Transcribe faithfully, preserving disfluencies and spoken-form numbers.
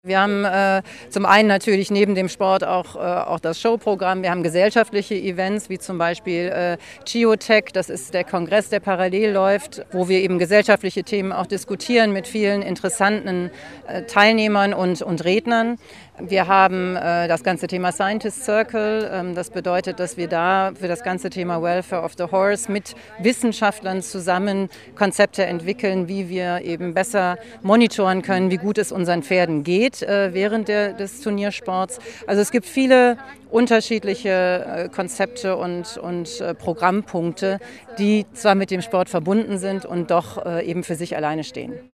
Wir haben äh, zum einen natürlich neben dem Sport auch, äh, auch das Showprogramm. Wir haben gesellschaftliche Events, wie zum Beispiel äh, Geotech, das ist der Kongress, der parallel läuft, wo wir eben gesellschaftliche Themen auch diskutieren mit vielen interessanten äh, Teilnehmern und, und Rednern. Wir haben äh, das ganze Thema Scientist Circle. Ähm, das bedeutet, dass wir da für das ganze Thema Welfare of the Horse mit Wissenschaftlern zusammen Konzepte entwickeln, wie wir eben besser monitoren können, wie gut es unseren Pferden geht äh, während der, des Turniersports. Also es gibt viele unterschiedliche äh, Konzepte und, und äh, Programmpunkte, die zwar mit dem Sport verbunden sind und doch äh, eben für sich alleine stehen.